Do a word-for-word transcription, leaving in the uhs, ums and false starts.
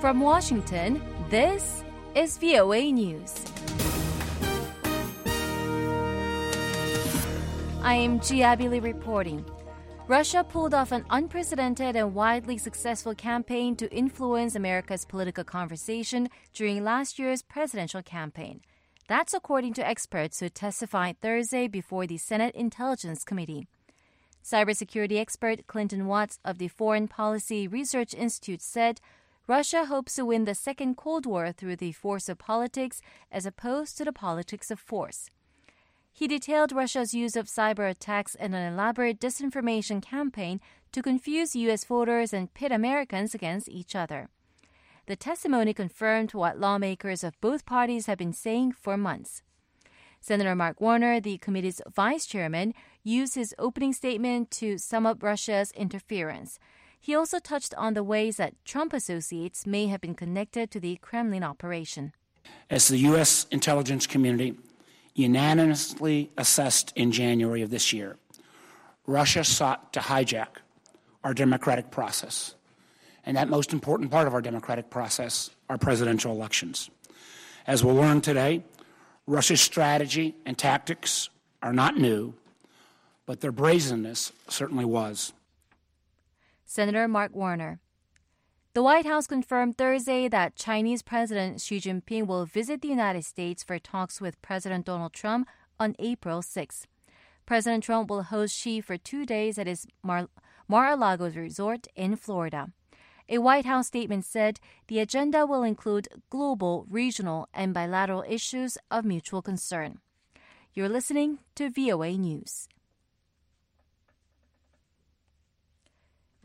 From Washington, this is V O A News. I am Gia Billy reporting. Russia pulled off an unprecedented and widely successful campaign to influence America's political conversation during last year's presidential campaign. That's according to experts who testified Thursday before the Senate Intelligence Committee. Cybersecurity expert Clinton Watts of the Foreign Policy Research Institute said Russia hopes to win the second Cold War through the force of politics as opposed to the politics of force. He detailed Russia's use of cyber attacks and an elaborate disinformation campaign to confuse U S voters and pit Americans against each other. The testimony confirmed what lawmakers of both parties have been saying for months. Senator Mark Warner, the committee's vice chairman, used his opening statement to sum up Russia's interference. He also touched on the ways that Trump associates may have been connected to the Kremlin operation. As the U S intelligence community unanimously assessed in January of this year, Russia sought to hijack our democratic process, and that most important part of our democratic process, our presidential elections. As we'll learn today, Russia's strategy and tactics are not new, but their brazenness certainly was. Senator Mark Warner. The White House confirmed Thursday that Chinese President Xi Jinping will visit the United States for talks with President Donald Trump on April sixth. President Trump will host Xi for two days at his Mar- Mar-a-Lago resort in Florida. A White House statement said the agenda will include global, regional, and bilateral issues of mutual concern. You're listening to V O A News.